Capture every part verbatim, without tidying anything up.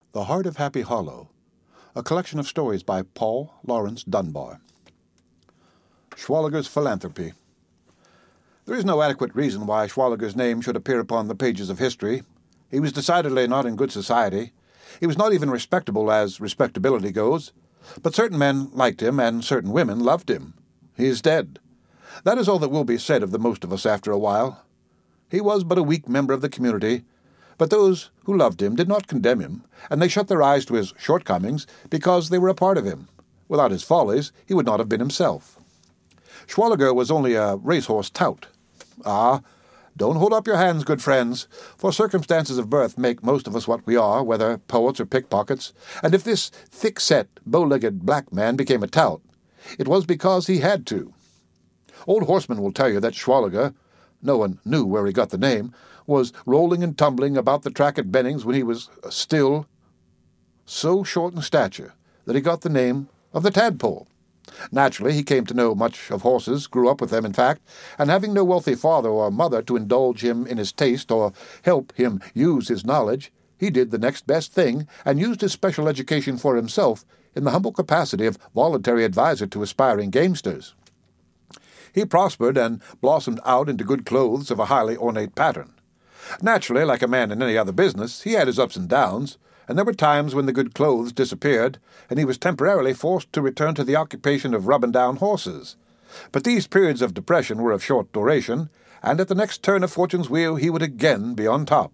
The Heart of Happy Hollow, a collection of stories by Paul Laurence Dunbar. Schwaliger's Philanthropy. There is no adequate reason why Schwaliger's name should appear upon the pages of history. He was decidedly not in good society. He was not even respectable as respectability goes. But certain men liked him, and certain women loved him. He is dead. That is all that will be said of the most of us after a while. He was but a weak member of the community, but those who loved him did not condemn him, and they shut their eyes to his shortcomings because they were a part of him. Without his follies, he would not have been himself. Schwaliger was only a racehorse tout. Ah, don't hold up your hands, good friends, for circumstances of birth make most of us what we are, whether poets or pickpockets, and if this thick-set, bow-legged black man became a tout, it was because he had to. Old horsemen will tell you that Schwaliger, no one knew where he got the name, was rolling and tumbling about the track at Bennings when he was still so short in stature that he got the name of the Tadpole. Naturally, he came to know much of horses, grew up with them, in fact, and having no wealthy father or mother to indulge him in his taste or help him use his knowledge, he did the next best thing and used his special education for himself in the humble capacity of voluntary adviser to aspiring gamesters. He prospered and blossomed out into good clothes of a highly ornate pattern. Naturally, like a man in any other business, he had his ups and downs, and there were times when the good clothes disappeared, and he was temporarily forced to return to the occupation of rubbing down horses. But these periods of depression were of short duration, and at the next turn of fortune's wheel he would again be on top.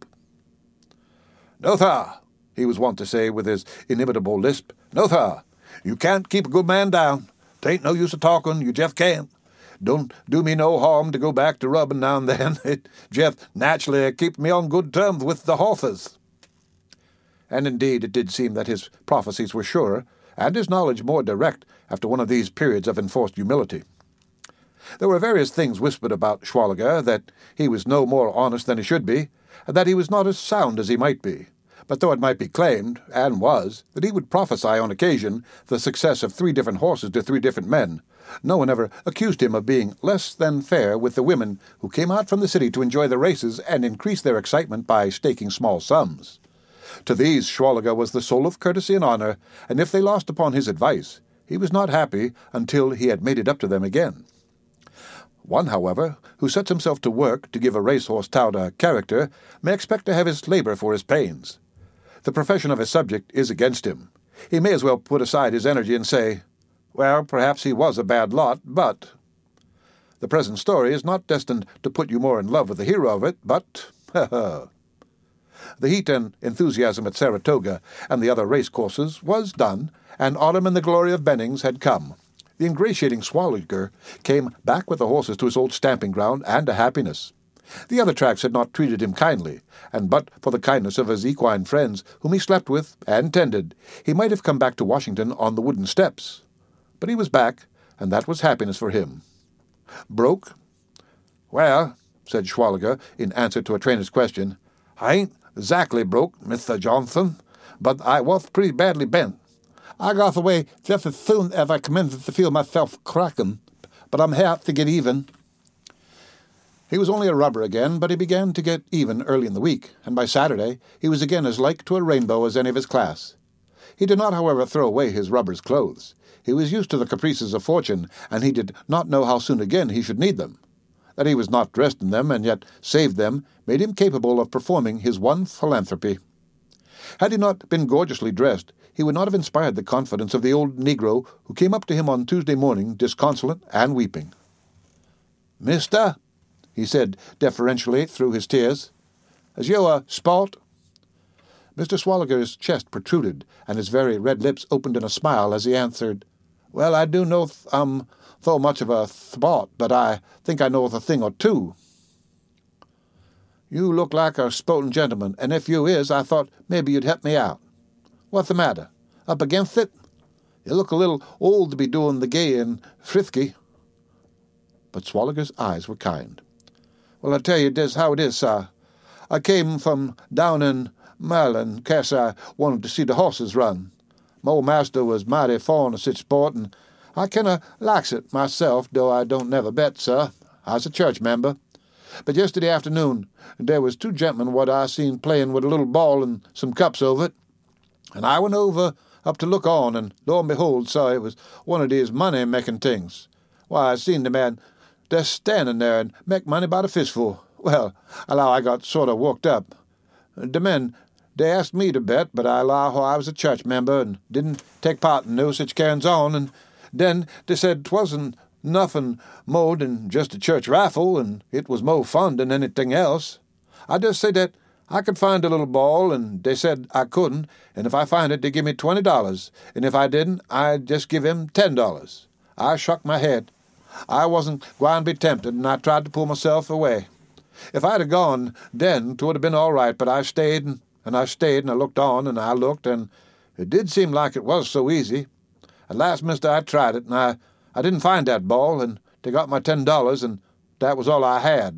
"No, sir," he was wont to say with his inimitable lisp. "No, sir, you can't keep a good man down. 'Tain't no use of talking, you just can't. Don't do me no harm to go back to rubbing now and then. It just naturally keeps me on good terms with the horses." And indeed it did seem that his prophecies were surer, and his knowledge more direct after one of these periods of enforced humility. There were various things whispered about Schwaliger, that he was no more honest than he should be, and that he was not as sound as he might be. But though it might be claimed, and was, that he would prophesy on occasion the success of three different horses to three different men, no one ever accused him of being less than fair with the women who came out from the city to enjoy the races and increase their excitement by staking small sums. To these Schwaliger was the soul of courtesy and honor, and if they lost upon his advice, he was not happy until he had made it up to them again. One, however, who sets himself to work to give a racehorse tout a character, may expect to have his labor for his pains. The profession of his subject is against him. He may as well put aside his energy and say, well, perhaps he was a bad lot, but... The present story is not destined to put you more in love with the hero of it, but... ha ha! The heat and enthusiasm at Saratoga and the other racecourses was done, and autumn and the glory of Bennings had come. The ingratiating Schwaliger came back with the horses to his old stamping ground and a happiness. The other tracks had not treated him kindly, and but for the kindness of his equine friends, whom he slept with and tended, he might have come back to Washington on the wooden steps. But he was back, and that was happiness for him. Broke? "Well," said Schwaliger, in answer to a trainer's question, "I ain't exactly broke, Mister Johnson, but I was pretty badly bent. I got away just as soon as I commenced to feel myself cracking, but I'm here to get even." He was only a rubber again, but he began to get even early in the week, and by Saturday he was again as like to a rainbow as any of his class. He did not, however, throw away his rubber's clothes. He was used to the caprices of fortune, and he did not know how soon again he should need them. That he was not dressed in them, and yet saved them, made him capable of performing his one philanthropy. Had he not been gorgeously dressed, he would not have inspired the confidence of the old negro who came up to him on Tuesday morning, disconsolate and weeping. "Mister," he said deferentially through his tears, "is you a sport?" Mister Schwaliger's chest protruded, and his very red lips opened in a smile as he answered, "Well, I do know th- um so much of a sport, but I think I know a thing or two." "You look like a sporting gentleman, and if you is, I thought maybe you'd help me out. What's the matter? Up against it? You look a little old to be doing the gay and frisky." But Schwaliger's eyes were kind. "Well, I tell you this how it is, sir. I came from down in Maryland, 'cause I wanted to see the horses run. My old master was mighty fond of such sport, and I kinda likes it myself, though I don't never bet, sir. I's a church member. But yesterday afternoon there was two gentlemen what I seen playing with a little ball and some cups over it. And I went over up to look on, and lo and behold, saw it was one of these money-making things. Why, I seen the man just standing there and make money by the fistful. Well, I allow I got sort of worked up. The men, they asked me to bet, but I allow I was a church member and didn't take part in no such carryings-on, and then they said 'twasn't nothing more than just a church raffle, and it was more fun than anything else. I just said that I could find a little ball, and they said I couldn't, and if I find it, they give me twenty dollars, and if I didn't, I'd just give him ten dollars. I shook my head. I wasn't going to be tempted, and I tried to pull myself away. If I'd have gone then, 'twould have been all right, but I stayed, and, and I stayed, and I looked on, and I looked, and it did seem like it was so easy. At last, mister, I tried it, and I, I didn't find that ball, and they got my ten dollars, and that was all I had.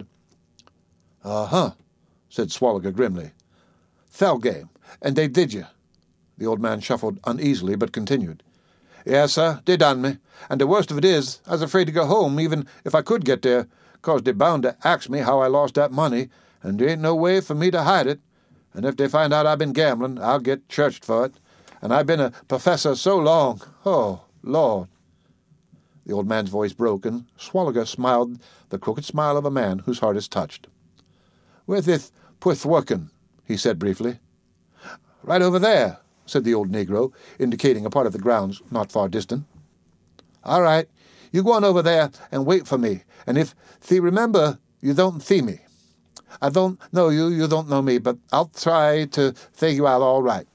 Uh-huh, said Swallower grimly. Fell game, and they did you. The old man shuffled uneasily, but continued. Yes, sir, they done me, and the worst of it is, I was afraid to go home, even if I could get there, 'cause they bound to ask me how I lost that money, and there ain't no way for me to hide it, and if they find out I've been gambling, I'll get churched for it. And I've been a professor so long. Oh, Lord. The old man's voice broke, and Swallower smiled the crooked smile of a man whose heart is touched. Where's it puth working? He said briefly. Right over there, said the old negro, indicating a part of the grounds not far distant. All right, you go on over there and wait for me, and if thee remember, you don't see me. I don't know you, you don't know me, but I'll try to figure you out all right.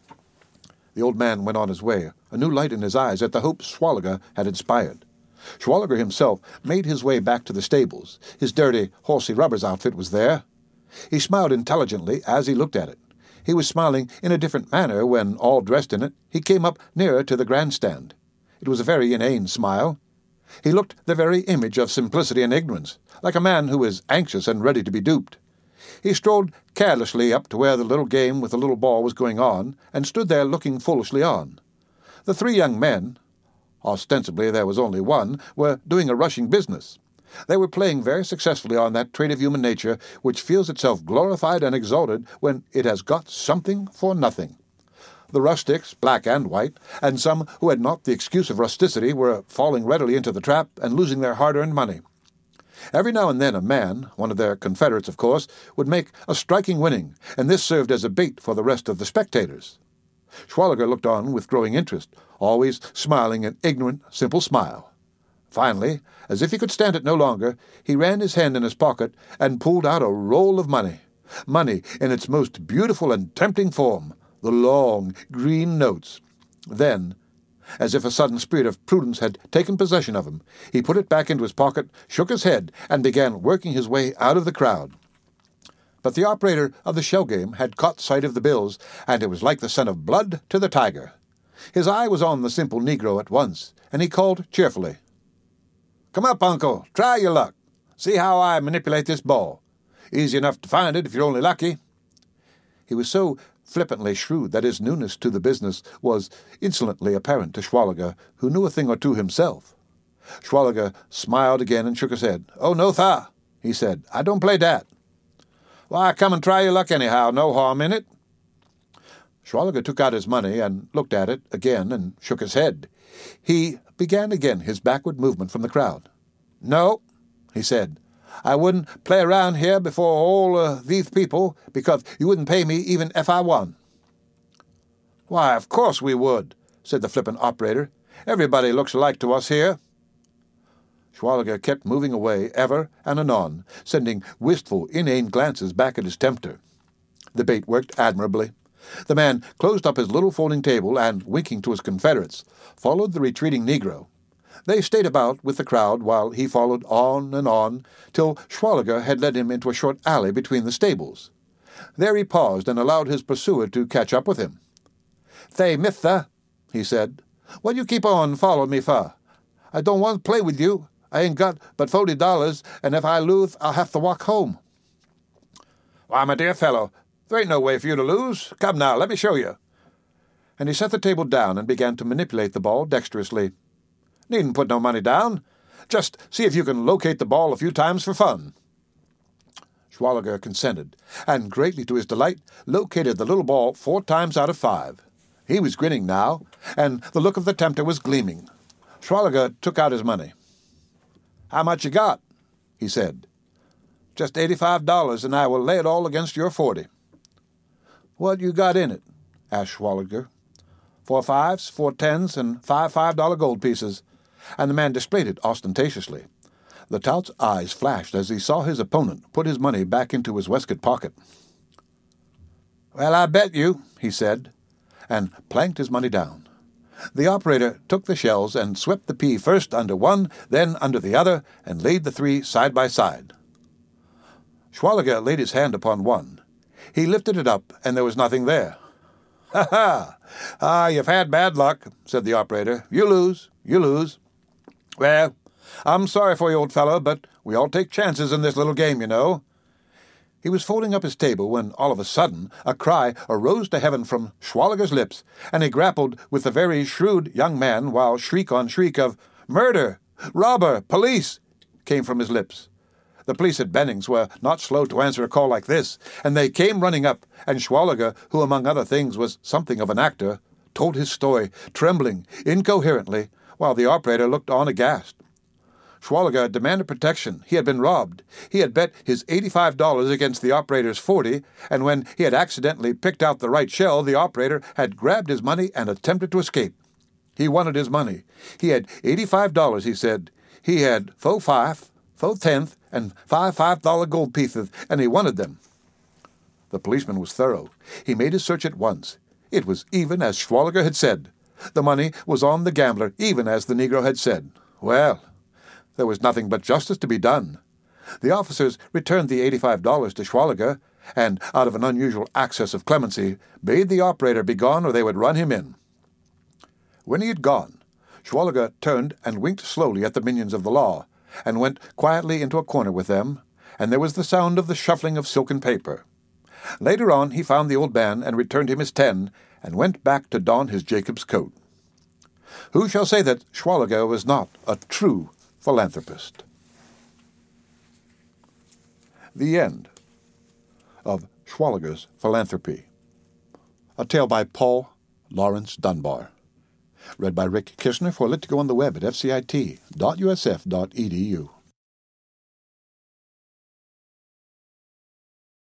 The old man went on his way, a new light in his eyes at the hope Swallower had inspired. Swallower himself made his way back to the stables. His dirty, horsey rubbers outfit was there. He smiled intelligently as he looked at it. He was smiling in a different manner when, all dressed in it, he came up nearer to the grandstand. It was a very inane smile. He looked the very image of simplicity and ignorance, like a man who is anxious and ready to be duped. He strolled carelessly up to where the little game with the little ball was going on, and stood there looking foolishly on. The three young men, ostensibly there was only one, were doing a rushing business. They were playing very successfully on that trait of human nature which feels itself glorified and exalted when it has got something for nothing. The rustics, black and white, and some who had not the excuse of rusticity, were falling readily into the trap and losing their hard-earned money. Every now and then a man, one of their confederates of course, would make a striking winning, and this served as a bait for the rest of the spectators. Swallower looked on with growing interest, always smiling an ignorant, simple smile. Finally, as if he could stand it no longer, he ran his hand in his pocket and pulled out a roll of money. Money in its most beautiful and tempting form, the long, green notes. Then, as if a sudden spirit of prudence had taken possession of him, he put it back into his pocket, shook his head, and began working his way out of the crowd. But the operator of the shell game had caught sight of the bills, and it was like the scent of blood to the tiger. His eye was on the simple negro at once, and he called cheerfully, "Come up, uncle, try your luck. See how I manipulate this ball. Easy enough to find it if you're only lucky." He was so flippantly shrewd that his newness to the business was insolently apparent to Swallower, who knew a thing or two himself. Swallower smiled again and shook his head. "Oh, no, sir," he said. "I don't play that." "Why, come and try your luck anyhow. No harm in it." Swallower took out his money and looked at it again and shook his head. He began again his backward movement from the crowd. "No," he said. "I wouldn't play around here before all uh, these people, because you wouldn't pay me even if I won." "Why, of course we would," said the flippant operator. "Everybody looks alike to us here." Swallower kept moving away ever and anon, sending wistful, inane glances back at his tempter. The bait worked admirably. The man closed up his little folding table and, winking to his confederates, followed the retreating negro. They stayed about with the crowd while he followed on and on, till Swallower had led him into a short alley between the stables. There he paused and allowed his pursuer to catch up with him. "Say, mister," he said, "what you keep on following me for? I don't want to play with you. I ain't got but forty dollars, and if I lose, I'll have to walk home." "Why, my dear fellow, there ain't no way for you to lose. Come now, let me show you." And he set the table down and began to manipulate the ball dexterously. "Needn't put no money down. Just see if you can locate the ball a few times for fun." Swallower consented, and greatly to his delight, located the little ball four times out of five. He was grinning now, and the look of the tempter was gleaming. Schwaliger took out his money. "How much you got?" he said. "Just eighty-five dollars, and I will lay it all against your forty." "What you got in it?" asked Schwaliger. "Four fives, four tens, and five five-dollar gold pieces," and the man displayed it ostentatiously. The tout's eyes flashed as he saw his opponent put his money back into his waistcoat pocket. "Well, I bet you," he said, and planked his money down. The operator took the shells and swept the pea first under one, then under the other, and laid the three side by side. Schwaliger laid his hand upon one. He lifted it up, and there was nothing there. "Ha ha! Ah, you've had bad luck," said the operator. "You lose, you lose. Well, I'm sorry for you, old fellow, but we all take chances in this little game, you know." He was folding up his table when, all of a sudden, a cry arose to heaven from Schwaliger's lips, and he grappled with the very shrewd young man, while shriek on shriek of "Murder! Robber! Police!" came from his lips. The police at Bennings were not slow to answer a call like this, and they came running up, and Schwaliger, who among other things was something of an actor, told his story, trembling, incoherently, while the operator looked on aghast. Schwaliger demanded protection. He had been robbed. He had bet his eighty-five dollars against the operator's forty, and when he had accidentally picked out the right shell, the operator had grabbed his money and attempted to escape. He wanted his money. He had eighty-five dollars, he said. He had faux five, faux tenth, and five five-dollar gold pieces, and he wanted them. The policeman was thorough. He made his search at once. It was even as Schwaliger had said. The money was on the gambler, even as the Negro had said. Well, there was nothing but justice to be done. The officers returned the eighty-five dollars to Schwaliger, and, out of an unusual access of clemency, bade the operator be gone or they would run him in. When he had gone, Schwaliger turned and winked slowly at the minions of the law, and went quietly into a corner with them, and there was the sound of the shuffling of silken paper. Later on he found the old man and returned him his ten, and went back to don his Jacob's coat. Who shall say that Schwaliger was not a true philanthropist? The end of Schwaliger's Philanthropy, a tale by Paul Laurence Dunbar, read by Rick Kishner for Lit to Go on the web at f c i t dot u s f dot e d u.